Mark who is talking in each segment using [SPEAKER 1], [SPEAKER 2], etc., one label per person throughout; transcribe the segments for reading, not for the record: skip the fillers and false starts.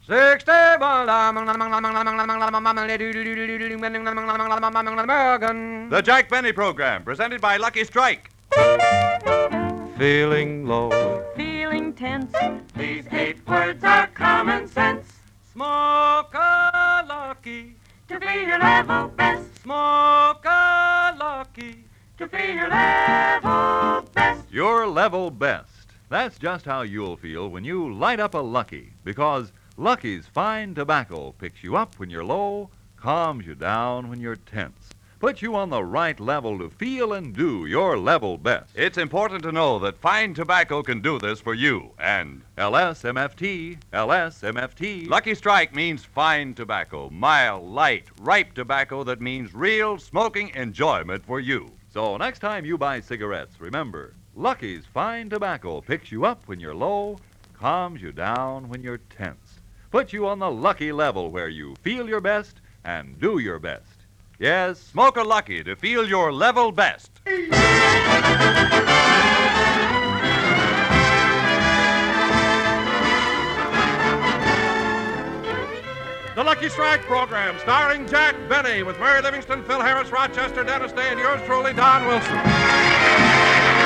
[SPEAKER 1] The Jack Benny Program, presented by Lucky Strike.
[SPEAKER 2] Feeling low,
[SPEAKER 3] feeling tense.
[SPEAKER 4] These 8 words are common sense.
[SPEAKER 2] smoke a Lucky,
[SPEAKER 4] To be your level best.
[SPEAKER 2] smoke a Lucky.
[SPEAKER 4] To be your level best.
[SPEAKER 1] Your level best. That's just how you'll feel when you light up a Lucky, because Lucky's fine tobacco picks you up when you're low, calms you down when you're tense, puts you on the right level to feel and do your level best. It's important to know that fine tobacco can do this for you, and LSMFT, LSMFT. Lucky Strike means fine tobacco, mild, light, ripe tobacco that means real smoking enjoyment for you. So next time you buy cigarettes, remember, Lucky's fine tobacco picks you up when you're low, calms you down when you're tense, puts you on the Lucky level where you feel your best and do your best. Yes, smoke a Lucky to feel your level best.
[SPEAKER 5] The Lucky Strike program, starring Jack Benny, with Mary Livingston, Phil Harris, Rochester, Dennis Day, and yours truly, Don Wilson.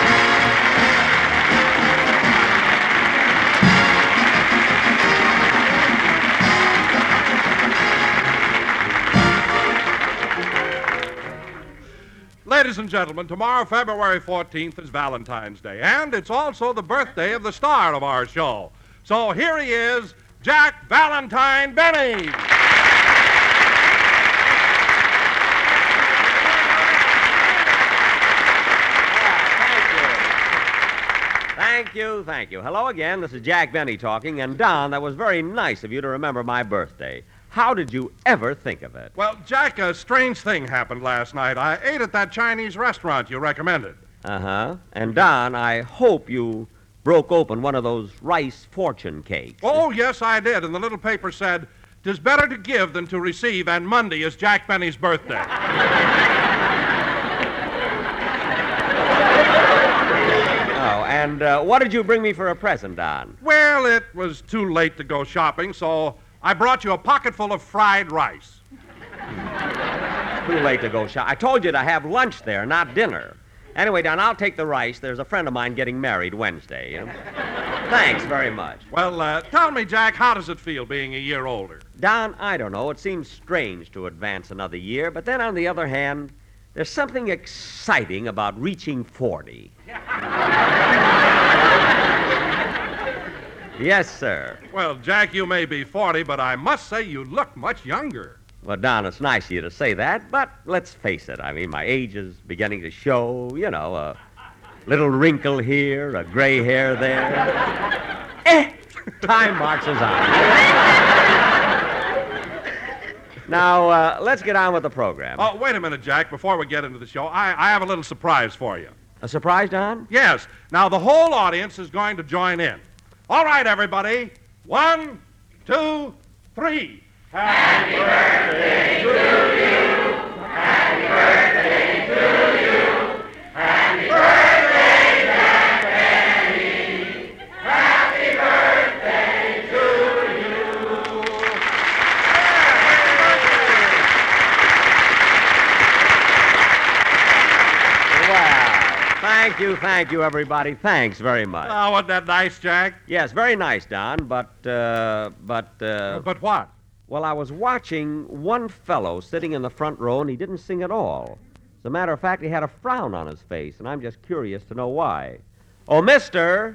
[SPEAKER 5] Ladies and gentlemen, tomorrow, February 14th, is Valentine's Day, and it's also the birthday of the star of our show. So here he is, Jack Valentine Benny.
[SPEAKER 6] Thank you. Hello again. This is Jack Benny talking. And, Don, that was very nice of you to remember my birthday. How did you ever think of it?
[SPEAKER 5] Well, Jack, a strange thing happened last night. I ate at that Chinese restaurant you recommended.
[SPEAKER 6] Uh-huh. And, Don, I hope you broke open one of those rice fortune cakes.
[SPEAKER 5] Oh, yes, I did. And the little paper said, "'Tis better to give than to receive, and Monday is Jack Benny's birthday."
[SPEAKER 6] Oh, and what did you bring me for a present, Don?
[SPEAKER 5] Well, it was too late to go shopping, so I brought you a pocket full of fried rice.
[SPEAKER 6] Too late to go shop. I told you to have lunch there, not dinner. Anyway, Don, I'll take the rice. There's a friend of mine getting married Wednesday. Thanks very much.
[SPEAKER 5] Well, tell me, Jack, how does it feel being a year older?
[SPEAKER 6] Don, I don't know. It seems strange to advance another year, but then on the other hand, there's something exciting about reaching 40. Yes, sir.
[SPEAKER 5] Well, Jack, you may be 40, but I must say you look much younger.
[SPEAKER 6] Well, Don, it's nice of you to say that, but let's face it. I mean, my age is beginning to show, a little wrinkle here, a gray hair there. Time marches on. Now, let's get on with the program.
[SPEAKER 5] Oh, wait a minute, Jack. Before we get into the show, I have a little surprise for you.
[SPEAKER 6] A surprise, Don?
[SPEAKER 5] Yes. Now, the whole audience is going to join in. All right, everybody. 1, 2, 3.
[SPEAKER 4] Happy birthday to you. Happy birthday to you. Happy birthday, Jack Benny. Happy birthday to you.
[SPEAKER 6] Well, thank you, everybody. Thanks very much.
[SPEAKER 5] Oh, wasn't that nice, Jack?
[SPEAKER 6] Yes, very nice, Don, but
[SPEAKER 5] But what?
[SPEAKER 6] well, I was watching one fellow sitting in the front row, and he didn't sing at all. As a matter of fact, he had a frown on his face, and I'm just curious to know why. Oh, Mister!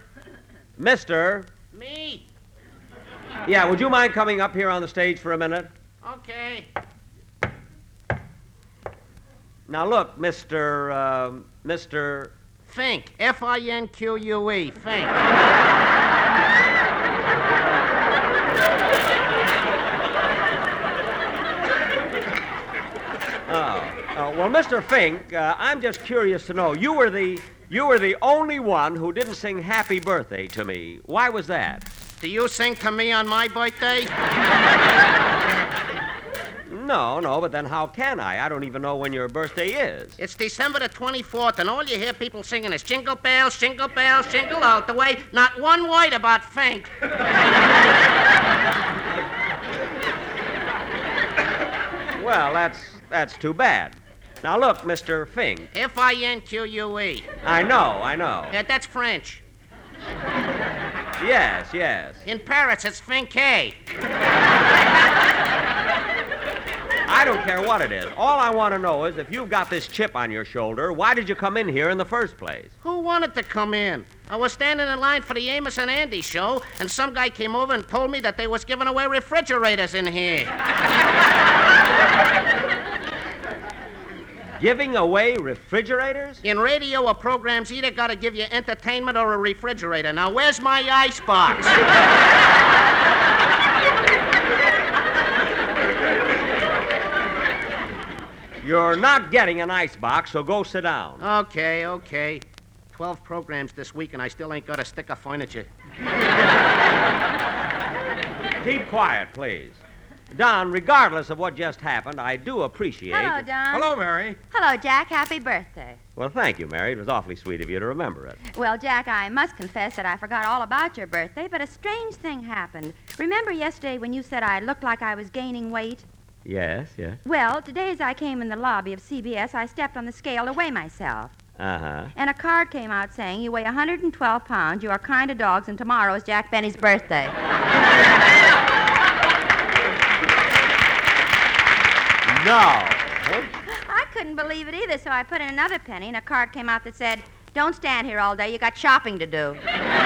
[SPEAKER 7] Me?
[SPEAKER 6] Yeah, would you mind coming up here on the stage for a minute?
[SPEAKER 7] Okay.
[SPEAKER 6] Now, look, Mr.
[SPEAKER 7] Fink. F-I-N-Q-U-E. Fink.
[SPEAKER 6] Well, Mr. Fink, I'm just curious to know, you were the only one who didn't sing Happy Birthday to me. Why was that?
[SPEAKER 7] Do you sing to me on my birthday?
[SPEAKER 6] No, but then how can I? I don't even know when your birthday is.
[SPEAKER 7] It's December the 24th, and all you hear people singing is jingle bells, jingle all the way. Not one word about Fink.
[SPEAKER 6] Well, that's too bad. Now, look, Mr. Fink.
[SPEAKER 7] F-I-N-Q-U-E.
[SPEAKER 6] I know.
[SPEAKER 7] Yeah, that's French.
[SPEAKER 6] Yes.
[SPEAKER 7] In Paris, it's Finke.
[SPEAKER 6] I don't care what it is. All I want to know is if you've got this chip on your shoulder, why did you come in here in the first place?
[SPEAKER 7] Who wanted to come in? I was standing in line for the Amos and Andy show, and some guy came over and told me that they was giving away refrigerators in here.
[SPEAKER 6] Giving away refrigerators?
[SPEAKER 7] In radio, a program's either got to give you entertainment or a refrigerator. Now, where's my icebox?
[SPEAKER 6] You're not getting an icebox, so go sit down.
[SPEAKER 7] Okay. 12 programs this week, and I still ain't got a stick of furniture.
[SPEAKER 6] Keep quiet, please. Don, regardless of what just happened, I do appreciate...
[SPEAKER 3] Hello, Don.
[SPEAKER 5] Hello, Mary.
[SPEAKER 3] Hello, Jack. Happy birthday.
[SPEAKER 6] Well, thank you, Mary. It was awfully sweet of you to remember it.
[SPEAKER 3] Well, Jack, I must confess that I forgot all about your birthday, but a strange thing happened. Remember yesterday when you said I looked like I was gaining weight?
[SPEAKER 6] Yes.
[SPEAKER 3] Well, today as I came in the lobby of CBS, I stepped on the scale to weigh myself.
[SPEAKER 6] Uh-huh.
[SPEAKER 3] And a card came out saying, you weigh 112 pounds, you are kind of dogs, and tomorrow is Jack Benny's birthday.
[SPEAKER 6] No.
[SPEAKER 3] I couldn't believe it either, so I put in another penny, and a card came out that said, don't stand here all day, you got shopping to do.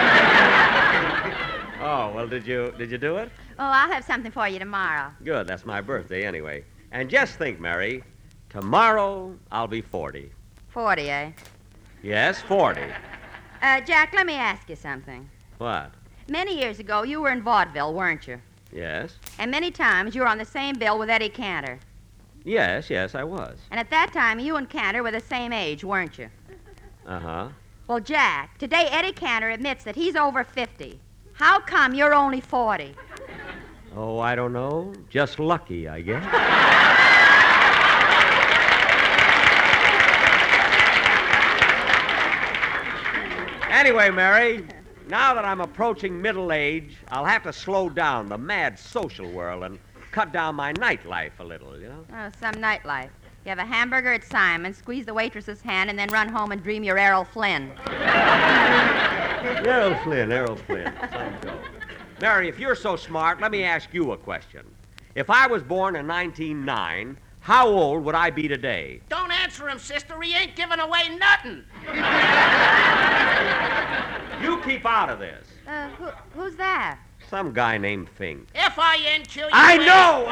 [SPEAKER 6] Oh, well, did you do it?
[SPEAKER 3] Oh, I'll have something for you tomorrow.
[SPEAKER 6] Good, that's my birthday anyway. And just think, Mary, tomorrow I'll be 40.
[SPEAKER 3] 40, eh?
[SPEAKER 6] Yes, 40.
[SPEAKER 3] Jack, let me ask you something.
[SPEAKER 6] What?
[SPEAKER 3] Many years ago, you were in vaudeville, weren't you?
[SPEAKER 6] Yes.
[SPEAKER 3] And many times you were on the same bill with Eddie Cantor.
[SPEAKER 6] Yes, I was.
[SPEAKER 3] And at that time, you and Cantor were the same age, weren't you?
[SPEAKER 6] Uh-huh.
[SPEAKER 3] Well, Jack, today Eddie Cantor admits that he's over 50. How come you're only 40?
[SPEAKER 6] Oh, I don't know. Just lucky, I guess. Anyway, Mary, now that I'm approaching middle age, I'll have to slow down the mad social world and cut down my nightlife a little, you know?
[SPEAKER 3] Oh, some nightlife. You have a hamburger at Simon's, squeeze the waitress's hand, and then run home and dream you're Errol Flynn.
[SPEAKER 6] Errol Flynn. Some joke. Mary, if you're so smart, let me ask you a question. If I was born in 1909, how old would I be today?
[SPEAKER 7] Don't answer him, sister. He ain't giving away nothing.
[SPEAKER 6] You keep out of this.
[SPEAKER 3] Who's that?
[SPEAKER 6] Some guy named Fink.
[SPEAKER 7] F-I-N-Q-U-E.
[SPEAKER 6] I know!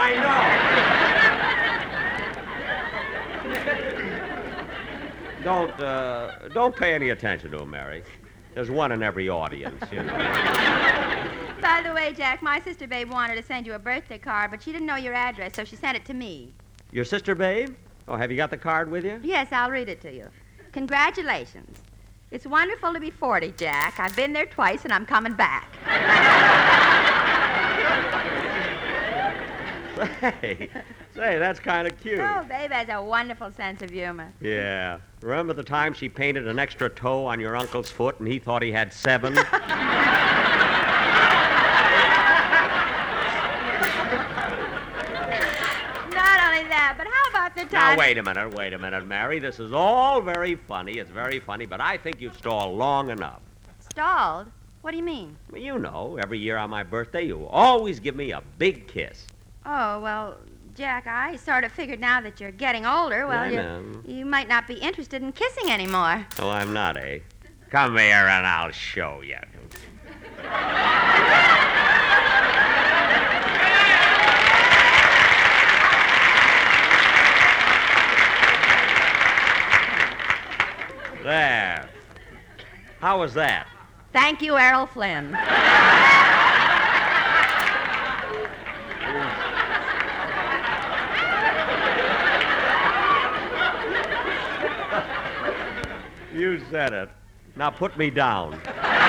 [SPEAKER 6] Don't pay any attention to him, Mary. There's one in every audience, you know.
[SPEAKER 3] By the way, Jack, my sister Babe wanted to send you a birthday card, but she didn't know your address, so she sent it to me.
[SPEAKER 6] Your sister, Babe? Oh, have you got the card with you?
[SPEAKER 3] Yes, I'll read it to you. Congratulations. It's wonderful to be 40, Jack. I've been there twice, and I'm coming back.
[SPEAKER 6] Say, that's kind of cute.
[SPEAKER 3] Oh, Babe has a wonderful sense of humor.
[SPEAKER 6] Yeah. Remember the time she painted an extra toe on your uncle's foot and he thought he had 7?
[SPEAKER 3] Not only that, but how about the time...
[SPEAKER 6] Now, wait a minute, Mary. This is all very funny. It's very funny, but I think you've stalled long enough.
[SPEAKER 3] Stalled? What do you mean?
[SPEAKER 6] Well, you know, every year on my birthday, you always give me a big kiss.
[SPEAKER 3] Oh, well, Jack, I sort of figured now that you're getting older, well, you might not be interested in kissing anymore.
[SPEAKER 6] Oh, I'm not, eh? Come here and I'll show you. There. How was that?
[SPEAKER 3] Thank you, Errol Flynn.
[SPEAKER 6] You said it. Now put me down.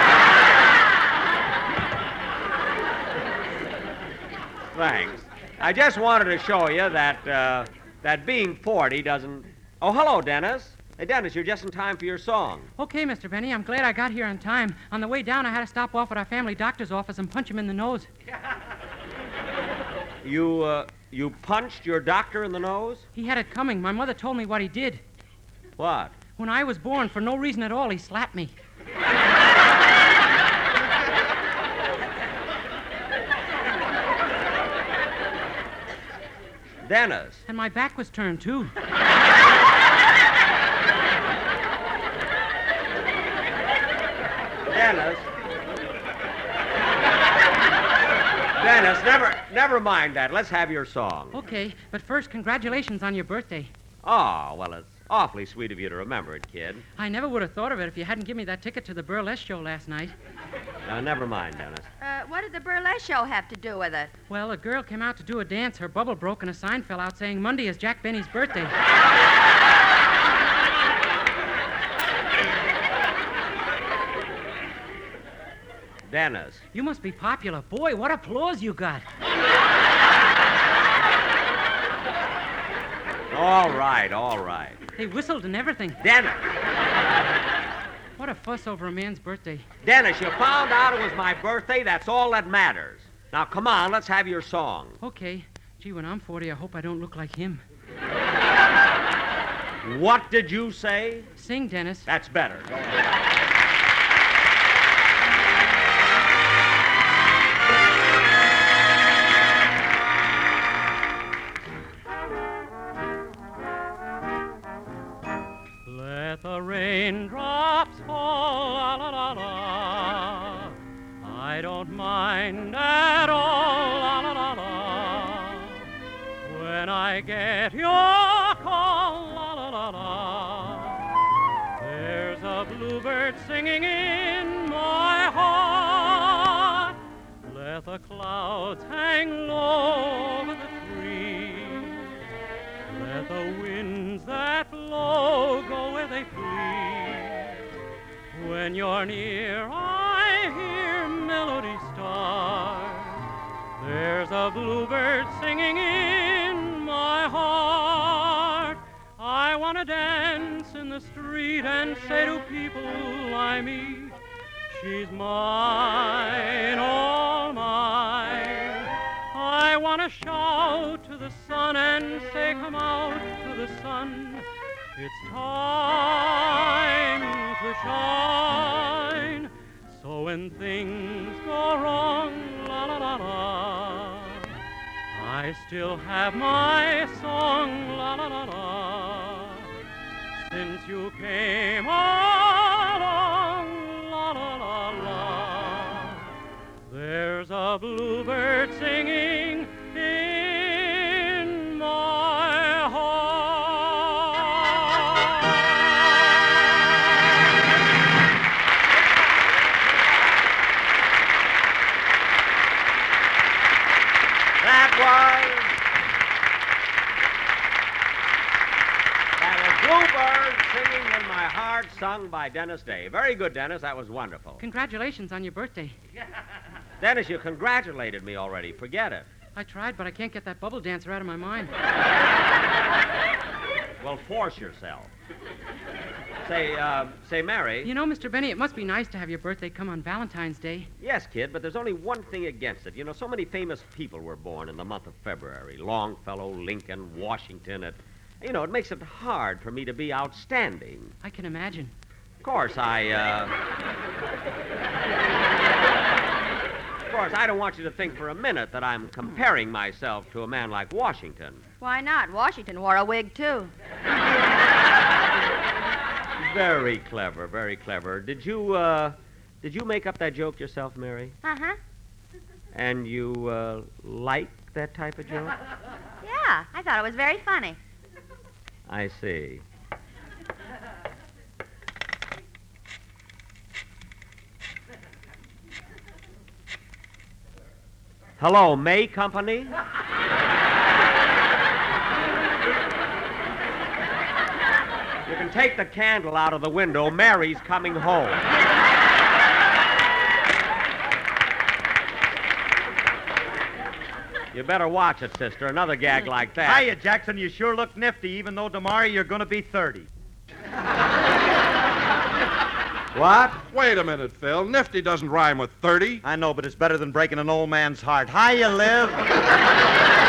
[SPEAKER 6] Thanks. I just wanted to show you that being 40 doesn't... Oh, hello, Dennis. Hey, Dennis, you're just in time for your song.
[SPEAKER 2] Okay, Mr. Benny, I'm glad I got here on time. On the way down, I had to stop off at our family doctor's office and punch him in the nose.
[SPEAKER 6] You punched your doctor in the nose?
[SPEAKER 2] He had it coming. My mother told me what he did.
[SPEAKER 6] What?
[SPEAKER 2] When I was born, for no reason at all, he slapped me.
[SPEAKER 6] Dennis.
[SPEAKER 2] And my back was turned, too.
[SPEAKER 6] Dennis, never mind that. Let's have your song.
[SPEAKER 2] Okay, but first, congratulations on your birthday.
[SPEAKER 6] Oh, well, it's awfully sweet of you to remember it, kid.
[SPEAKER 2] I never would have thought of it if you hadn't given me that ticket to the burlesque show last night.
[SPEAKER 6] Never mind, Dennis.
[SPEAKER 3] What did the burlesque show have to do with it?
[SPEAKER 2] Well, a girl came out to do a dance. Her bubble broke and a sign fell out saying Monday is Jack Benny's birthday.
[SPEAKER 6] Dennis.
[SPEAKER 2] You must be popular. Boy, what applause you got.
[SPEAKER 6] All right.
[SPEAKER 2] They whistled and everything.
[SPEAKER 6] Dennis.
[SPEAKER 2] What a fuss over a man's birthday.
[SPEAKER 6] Dennis, you found out it was my birthday. That's all that matters. Now, come on, let's have your song.
[SPEAKER 2] Okay. Gee, when I'm 40, I hope I don't look like him.
[SPEAKER 6] What did you say?
[SPEAKER 2] Sing, Dennis.
[SPEAKER 6] That's better. Go ahead.
[SPEAKER 2] Let the raindrops fall, la la la la. I don't mind at all, la la la la. When I get your call, la la la la. There's a bluebird singing in my heart. Let the clouds hang low over the trees. Let the winds that blow go where they please. When you're near, I hear melody start. There's a bluebird singing in my heart. I want to dance in the street and say to people I meet, she's mine, all mine. I want to shout to the sun and say, come out to the sun. It's time to shine. So when things go wrong, la la la la, I still have my song, la la la la. Since you came along, la la la la, there's a bluebird singing in my heart.
[SPEAKER 6] That was Bluebird Singing in My Heart, sung by Dennis Day. Very good, Dennis. That was wonderful.
[SPEAKER 2] Congratulations on your birthday.
[SPEAKER 6] Dennis, you congratulated me already. Forget it.
[SPEAKER 2] I tried, but I can't get that bubble dancer out of my mind.
[SPEAKER 6] Well, force yourself. Say, Mary.
[SPEAKER 2] You know, Mr. Benny, it must be nice to have your birthday come on Valentine's Day.
[SPEAKER 6] Yes, kid, but there's only one thing against it. You know, so many famous people were born in the month of February. Longfellow, Lincoln, Washington. It makes it hard for me to be outstanding.
[SPEAKER 2] I can imagine.
[SPEAKER 6] Of course, I don't want you to think for a minute that I'm comparing myself to a man like Washington.
[SPEAKER 3] Why not? Washington wore a wig, too.
[SPEAKER 6] Very clever, very clever. Did you make up that joke yourself, Mary?
[SPEAKER 3] Uh-huh.
[SPEAKER 6] And you, like that type of joke?
[SPEAKER 3] Yeah, I thought it was very funny.
[SPEAKER 6] I see. Hello, May Company? You can take the candle out of the window. Mary's coming home. You better watch it, sister. Another gag like that.
[SPEAKER 8] Hiya, Jackson. You sure look nifty, even though tomorrow you're going to be 30.
[SPEAKER 6] What?
[SPEAKER 5] Wait a minute, Phil. Nifty doesn't rhyme with 30.
[SPEAKER 8] I know, but it's better than breaking an old man's heart. Hiya, Liv.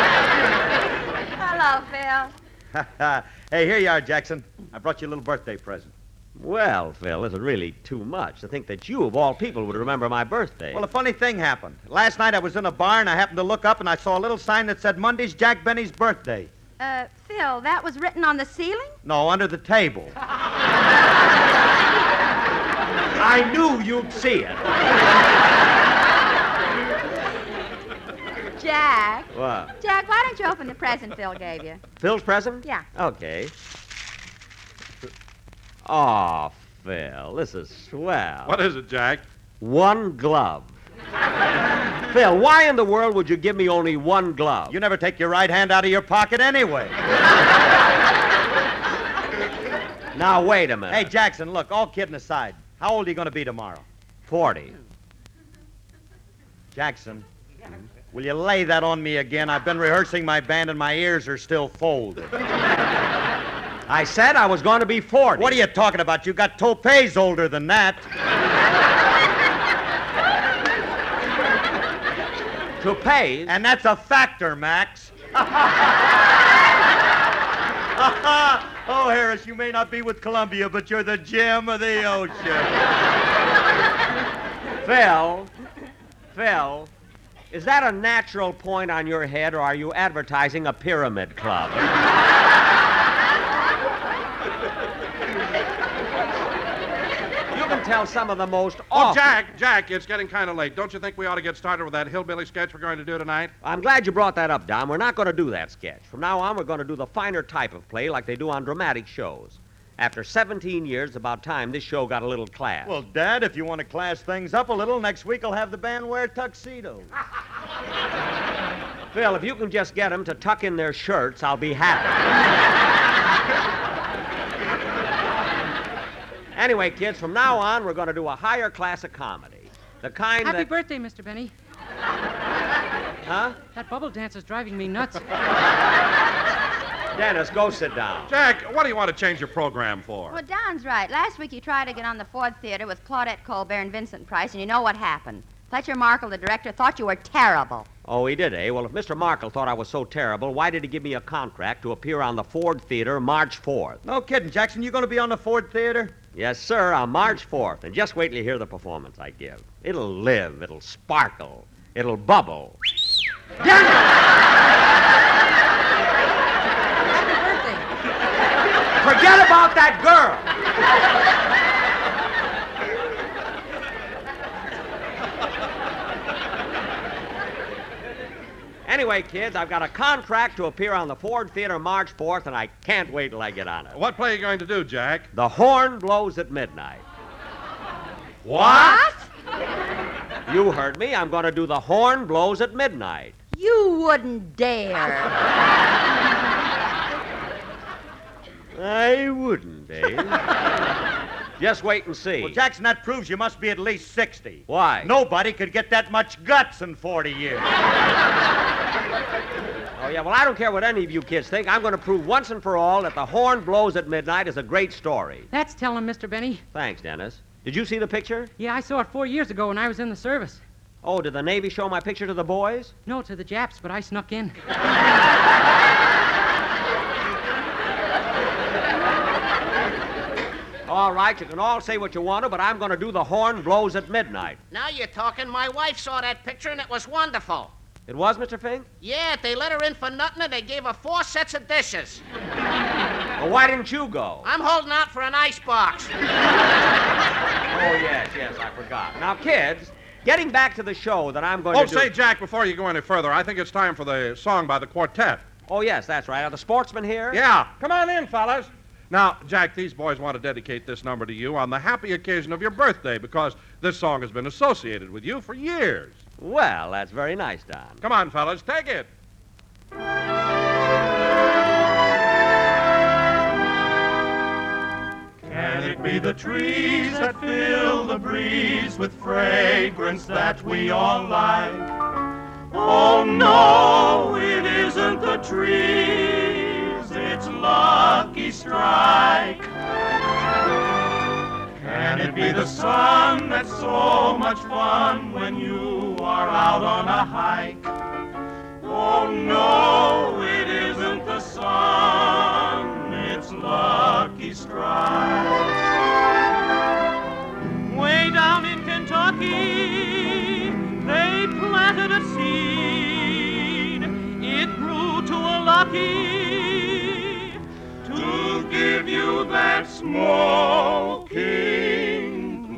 [SPEAKER 3] Hello, Phil.
[SPEAKER 8] Hey, here you are, Jackson. I brought you a little birthday present.
[SPEAKER 6] Well, Phil, this is really too much to think that you, of all people, would remember my birthday.
[SPEAKER 8] Well, a funny thing happened. Last night I was in a bar and I happened to look up and I saw a little sign that said Monday's Jack Benny's birthday.
[SPEAKER 3] Phil, that was written on the ceiling?
[SPEAKER 8] No, under the table.
[SPEAKER 6] I knew you'd see it.
[SPEAKER 3] Jack.
[SPEAKER 6] What?
[SPEAKER 3] Jack, why don't you open the present Phil gave you?
[SPEAKER 6] Phil's present?
[SPEAKER 3] Yeah.
[SPEAKER 6] Okay. Oh, Phil, this is swell.
[SPEAKER 5] What is it, Jack?
[SPEAKER 6] One glove. Phil, why in the world would you give me only one glove?
[SPEAKER 8] You never take your right hand out of your pocket anyway.
[SPEAKER 6] Now, wait a minute.
[SPEAKER 8] Hey, Jackson, look, all kidding aside, how old are you going to be tomorrow?
[SPEAKER 6] 40.
[SPEAKER 8] Jackson, will you lay that on me again? I've been rehearsing my band and my ears are still folded.
[SPEAKER 6] I said I was going to be 40.
[SPEAKER 8] What are you talking about? You got toupees older than that.
[SPEAKER 6] Toupees?
[SPEAKER 8] And that's a factor, Max. Oh, Harris, you may not be with Columbia, but you're the gem of the ocean.
[SPEAKER 6] Phil, is that a natural point on your head, or are you advertising a pyramid club? You can tell some of the most
[SPEAKER 5] Oh,
[SPEAKER 6] awful...
[SPEAKER 5] Jack, it's getting kind of late. Don't you think we ought to get started with that hillbilly sketch we're going to do tonight?
[SPEAKER 6] I'm glad you brought that up, Don. We're not going to do that sketch. From now on, we're going to do the finer type of play like they do on dramatic shows. After 17 years, it's about time this show got a little class.
[SPEAKER 8] Well, Dad, if you want to class things up a little, next week I'll have the band wear tuxedos.
[SPEAKER 6] Phil, if you can just get them to tuck in their shirts, I'll be happy. Anyway, kids, from now on, we're going to do a higher class of comedy. The kind
[SPEAKER 2] Happy
[SPEAKER 6] that...
[SPEAKER 2] birthday, Mr. Benny.
[SPEAKER 6] Huh?
[SPEAKER 2] That bubble dance is driving me nuts.
[SPEAKER 6] Dennis, go sit down.
[SPEAKER 5] Jack, what do you want to change your program for?
[SPEAKER 3] Well, Don's right. Last week you tried to get on the Ford Theater with Claudette Colbert and Vincent Price, and you know what happened. Fletcher Markle, the director, thought you were terrible.
[SPEAKER 6] Oh, he did, eh? Well, if Mr. Markle thought I was so terrible, why did he give me a contract to appear on the Ford Theater March 4th?
[SPEAKER 8] No kidding, Jackson. You going to be on the Ford Theater?
[SPEAKER 6] Yes, sir, on March 4th. And just wait till you hear the performance I give. It'll live. It'll sparkle. It'll bubble.
[SPEAKER 2] Happy birthday.
[SPEAKER 6] Forget about that girl. Anyway, kids, I've got a contract to appear on the Ford Theater March 4th, and I can't wait till I get on it.
[SPEAKER 5] What play are you going to do, Jack?
[SPEAKER 6] The Horn Blows at Midnight.
[SPEAKER 5] What?
[SPEAKER 6] You heard me. I'm going to do The Horn Blows at Midnight.
[SPEAKER 3] You wouldn't dare.
[SPEAKER 6] I wouldn't, eh? Just wait and see.
[SPEAKER 8] Well, Jackson, that proves you must be at least 60.
[SPEAKER 6] Why?
[SPEAKER 8] Nobody could get that much guts in 40 years.
[SPEAKER 6] Oh, yeah, well, I don't care what any of you kids think. I'm going to prove once and for all that The Horn Blows at Midnight is a great story.
[SPEAKER 2] That's telling, Mr. Benny.
[SPEAKER 6] Thanks, Dennis. Did you see the picture?
[SPEAKER 2] Yeah, I saw it 4 years ago when I was in the service.
[SPEAKER 6] Oh, did the Navy show my picture to the boys?
[SPEAKER 2] No, to the Japs, but I snuck in.
[SPEAKER 6] All right, you can all say what you want to, but I'm going to do The Horn Blows at Midnight.
[SPEAKER 7] Now you're talking. My wife saw that picture, and it was wonderful.
[SPEAKER 6] It was, Mr. Fink?
[SPEAKER 7] Yeah, they let her in for nothing, and they gave her 4 sets of dishes.
[SPEAKER 6] Well, why didn't you go?
[SPEAKER 7] I'm holding out for an icebox.
[SPEAKER 6] Oh, yes, I forgot. Now, kids, getting back to the show that I'm going to do...
[SPEAKER 5] Oh, say, Jack, before you go any further, I think it's time for the song by the quartet.
[SPEAKER 6] Oh, yes, that's right. Are the sportsmen here?
[SPEAKER 5] Yeah. Come on in, fellas. Now, Jack, these boys want to dedicate this number to you on the happy occasion of your birthday because this song has been associated with you for years.
[SPEAKER 6] Well, that's very nice, Don.
[SPEAKER 5] Come on, fellas, take it.
[SPEAKER 9] Can it be the trees that fill the breeze with fragrance that we all like? Oh, no, it isn't the trees, it's Lucky Strike. Can it be the sun that's so much fun when you are out on a hike? Oh, no, it isn't the sun. lucky to give you that smoking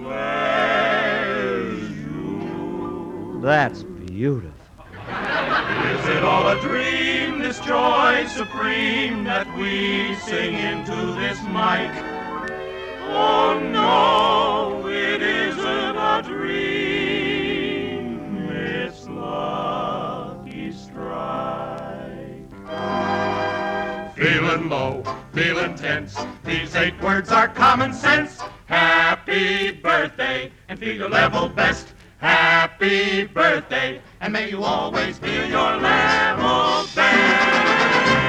[SPEAKER 9] pleasure.
[SPEAKER 6] That's beautiful.
[SPEAKER 9] Is it all a dream, this joy supreme that we sing into this mic? Oh, no, it isn't a dream. It's Lucky Strike. Feeling low, feeling tense. These 8 words are common sense. Happy birthday, and feel your level best. Happy birthday, and may you always feel your level best.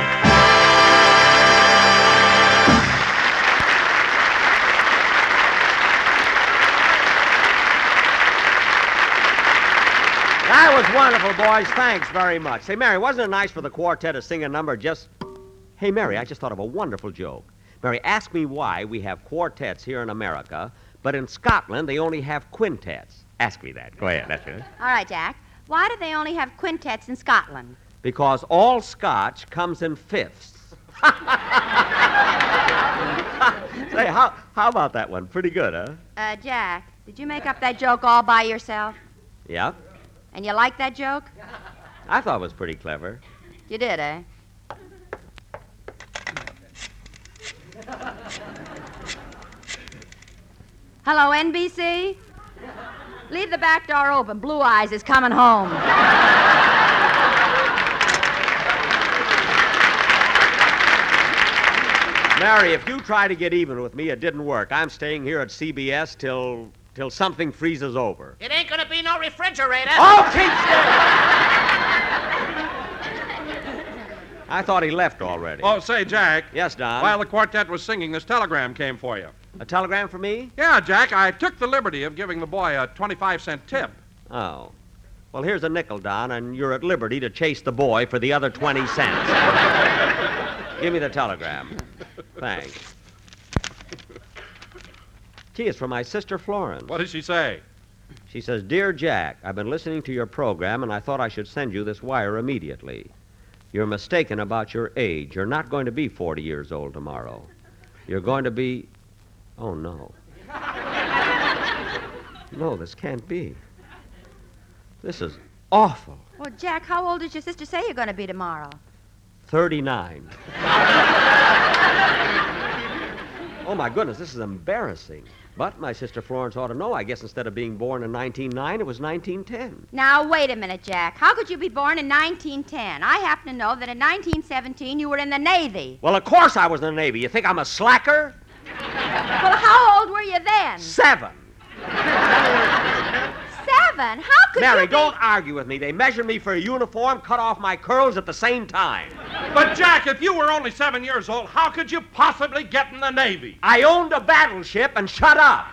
[SPEAKER 6] That was wonderful, boys. Thanks very much. Say, Mary, wasn't it nice for the quartet to sing a number just... Hey, Mary, I just thought of a wonderful joke. Mary, ask me why we have quartets here in America, but in Scotland they only have quintets. Ask me that. Go ahead. That's it.
[SPEAKER 3] All right, Jack. Why do they only have quintets in Scotland?
[SPEAKER 6] Because all Scotch comes in fifths. Say, how about that one? Pretty good, huh?
[SPEAKER 3] Jack, did you make up that joke all by yourself?
[SPEAKER 6] Yeah.
[SPEAKER 3] And you like that joke?
[SPEAKER 6] I thought it was pretty clever.
[SPEAKER 3] You did, eh? Hello, NBC? Leave the back door open. Blue Eyes is coming home.
[SPEAKER 6] Mary, if you try to get even with me, it didn't work. I'm staying here at CBS till something freezes over.
[SPEAKER 7] It ain't gonna be no refrigerator.
[SPEAKER 6] Oh, keep still! I thought he left already.
[SPEAKER 5] Oh, say, Jack.
[SPEAKER 6] Yes, Don?
[SPEAKER 5] While the quartet was singing, this telegram came for you.
[SPEAKER 6] A telegram for me?
[SPEAKER 5] Yeah, Jack, I took the liberty of giving the boy a 25-cent tip.
[SPEAKER 6] Oh. Well, here's a nickel, Don, and you're at liberty to chase the boy for the other 20 cents. Give me the telegram. Thanks. Gee, it's from my sister Florence.
[SPEAKER 5] What does she say?
[SPEAKER 6] She says, Dear Jack, I've been listening to your program, and I thought I should send you this wire immediately. You're mistaken about your age. You're not going to be 40 years old tomorrow. You're going to be... Oh, no. No, this can't be. This is awful.
[SPEAKER 3] Well, Jack, how old does your sister say you're going to be tomorrow?
[SPEAKER 6] 39. Oh, my goodness, this is embarrassing. But my sister Florence ought to know. I guess instead of being born in 1909, it was 1910.
[SPEAKER 3] Now, wait a minute, Jack. How could you be born in 1910? I happen to know that in 1917 you were in the Navy.
[SPEAKER 6] Well, of course I was in the Navy. You think I'm a slacker?
[SPEAKER 3] Well, how old were you then?
[SPEAKER 6] 7.
[SPEAKER 3] 7? How could
[SPEAKER 6] Mary,
[SPEAKER 3] you be...
[SPEAKER 6] don't argue with me. They measured me for a uniform, cut off my curls at the same time.
[SPEAKER 5] But, Jack, if you were only 7 years old, how could you possibly get in the Navy?
[SPEAKER 6] I owned a battleship, and shut up.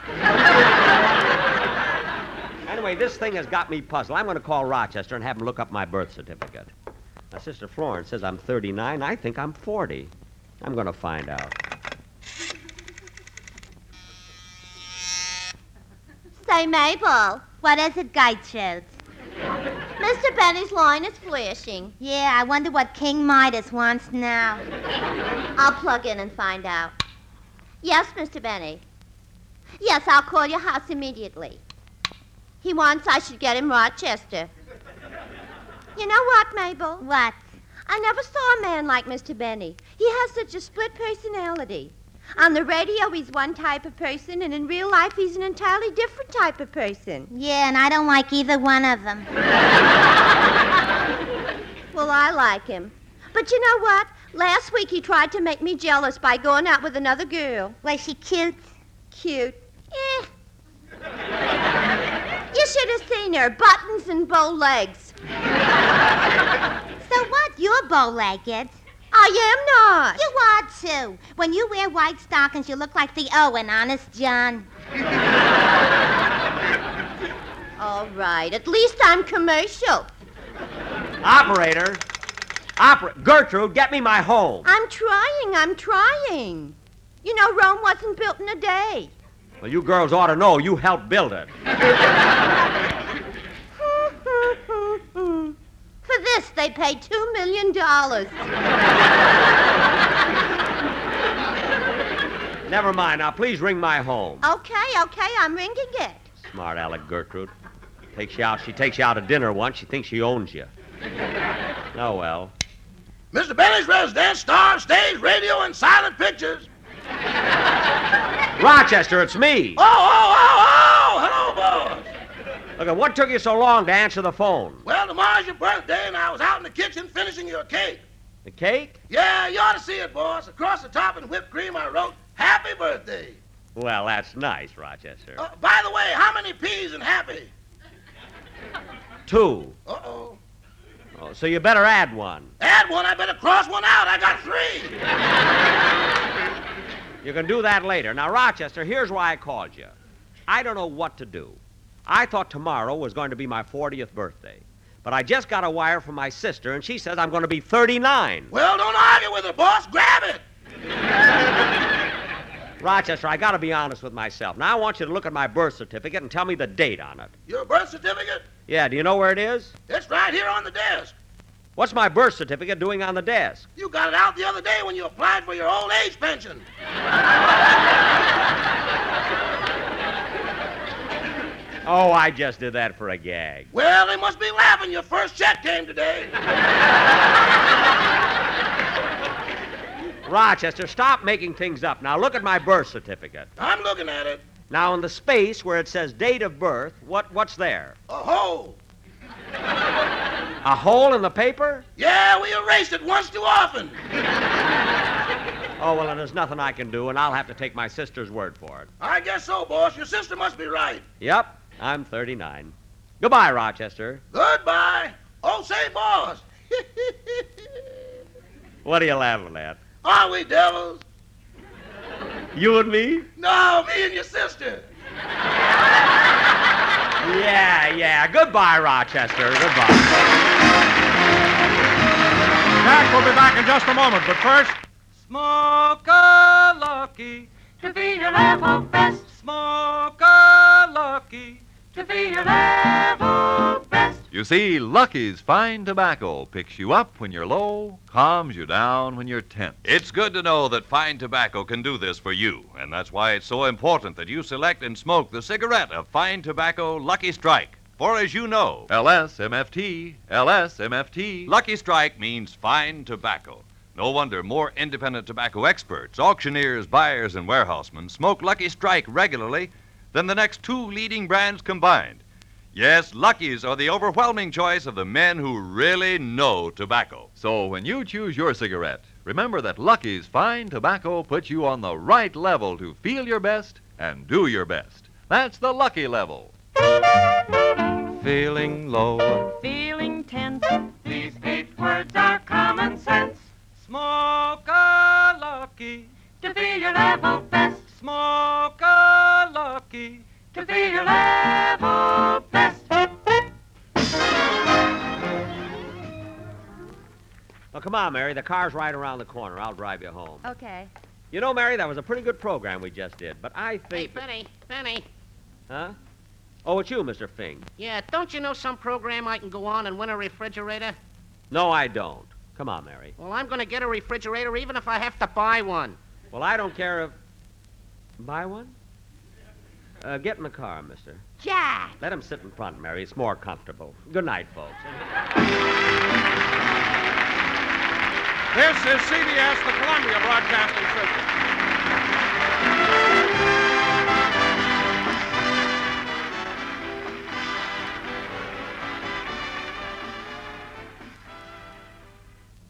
[SPEAKER 6] Anyway, this thing has got me puzzled. I'm going to call Rochester and have him look up my birth certificate. My sister Florence says I'm 39. I think I'm 40. I'm going to find out.
[SPEAKER 10] Say, Mabel, what is it, Gertrude? Mr. Benny's line is flashing. Yeah, I wonder what King Midas wants now. I'll plug in and find out. Yes, Mr. Benny. Yes, I'll call your house immediately. He wants I should get him Rochester. You know what, Mabel? What? I never saw a man like Mr. Benny. He has such a split personality. On the radio, he's one type of person, and in real life, he's an entirely different type of person. Yeah, and I don't like either one of them. Well, I like him. But you know what? Last week, he tried to make me jealous by going out with another girl. Was she cute? Cute. Eh. You should have seen her. Buttons and bow legs. So what? You're bow-legged. I am not. You are, too. When you wear white stockings, you look like the O in Honest John. All right. At least I'm commercial.
[SPEAKER 6] Operator. Gertrude, get me my home.
[SPEAKER 10] I'm trying. You know, Rome wasn't built in a day.
[SPEAKER 6] Well, you girls ought to know you helped build it.
[SPEAKER 10] For this, they they paid $2 million.
[SPEAKER 6] Never mind. Now, please ring my home.
[SPEAKER 10] Okay, I'm ringing it.
[SPEAKER 6] Smart Alec Gertrude. She takes you out to dinner once. She thinks she owns you. Oh, well.
[SPEAKER 11] Mr. Benny's residence, star, stage, radio, and silent pictures.
[SPEAKER 6] Rochester, it's me.
[SPEAKER 11] Oh, hello, boss.
[SPEAKER 6] Look, what took you so long to answer the phone?
[SPEAKER 11] Well, tomorrow's your birthday, and I was out in the kitchen finishing your cake.
[SPEAKER 6] The cake?
[SPEAKER 11] Yeah, you ought to see it, boss. Across the top in whipped cream, I wrote, Happy Birthday.
[SPEAKER 6] Well, that's nice, Rochester.
[SPEAKER 11] By the way, how many P's in happy?
[SPEAKER 6] 2.
[SPEAKER 11] Uh-oh.
[SPEAKER 6] Oh, so you better add one.
[SPEAKER 11] Add one? I better cross one out. I got 3.
[SPEAKER 6] You can do that later. Now, Rochester, here's why I called you. I don't know what to do. I thought tomorrow was going to be my 40th birthday. But I just got a wire from my sister, and she says I'm going to be 39.
[SPEAKER 11] Well, don't argue with her, boss. Grab it.
[SPEAKER 6] Rochester, I got to be honest with myself. Now, I want you to look at my birth certificate and tell me the date on it.
[SPEAKER 11] Your birth certificate?
[SPEAKER 6] Yeah, do you know where it is?
[SPEAKER 11] It's right here on the desk.
[SPEAKER 6] What's my birth certificate doing on the desk?
[SPEAKER 11] You got it out the other day when you applied for your old age pension.
[SPEAKER 6] Oh, I just did that for a gag.
[SPEAKER 11] Well, they must be laughing. Your first check came today.
[SPEAKER 6] Rochester, stop making things up. Now, look at my birth certificate.
[SPEAKER 11] I'm looking at it.
[SPEAKER 6] Now, in the space where it says date of birth, what's there?
[SPEAKER 11] A hole.
[SPEAKER 6] A hole in the paper?
[SPEAKER 11] Yeah, we erased it once too often.
[SPEAKER 6] Oh, well, then there's nothing I can do, and I'll have to take my sister's word for it.
[SPEAKER 11] I guess so, boss. Your sister must be right.
[SPEAKER 6] Yep, I'm 39. Goodbye, Rochester.
[SPEAKER 11] Goodbye. Oh, say, boss.
[SPEAKER 6] What are you laughing at?
[SPEAKER 11] Are we devils?
[SPEAKER 6] You and me?
[SPEAKER 11] No, me and your sister.
[SPEAKER 6] Yeah. Goodbye, Rochester. Goodbye.
[SPEAKER 5] Jack will be back in just a moment, but first...
[SPEAKER 2] Smoke a lucky to be your level best. Smoke a lucky to be your level best.
[SPEAKER 1] You see, Lucky's fine tobacco picks you up when you're low, calms you down when you're tense.
[SPEAKER 12] It's good to know that fine tobacco can do this for you, and that's why it's so important that you select and smoke the cigarette of fine tobacco Lucky Strike. For as you know,
[SPEAKER 1] LSMFT,
[SPEAKER 12] Lucky Strike means fine tobacco. No wonder more independent tobacco experts, auctioneers, buyers, and warehousemen smoke Lucky Strike regularly than the next 2 leading brands combined. Yes, Lucky's are the overwhelming choice of the men who really know tobacco.
[SPEAKER 1] So when you choose your cigarette, remember that Lucky's fine tobacco puts you on the right level to feel your best and do your best. That's the Lucky level.
[SPEAKER 2] Feeling low, feeling tense. These 8 words are common sense. Smoke a lucky to be your level best. Smoke a lucky to be your level best.
[SPEAKER 6] Well, come on, Mary. The car's right around the corner. I'll drive you home.
[SPEAKER 3] Okay.
[SPEAKER 6] You know, Mary, that was a pretty good program we just did, but I think...
[SPEAKER 7] Hey, Benny.
[SPEAKER 6] Huh? Oh, it's you, Mr. Fing.
[SPEAKER 7] Yeah, don't you know some program I can go on and win a refrigerator?
[SPEAKER 6] No, I don't. Come on, Mary.
[SPEAKER 7] Well, I'm going to get a refrigerator even if I have to buy one.
[SPEAKER 6] Well, I don't care if... Buy one? Get in the car, mister.
[SPEAKER 10] Jack!
[SPEAKER 6] Let him sit in front, Mary. It's more comfortable. Good night, folks.
[SPEAKER 5] This is CBS, the Columbia Broadcasting System.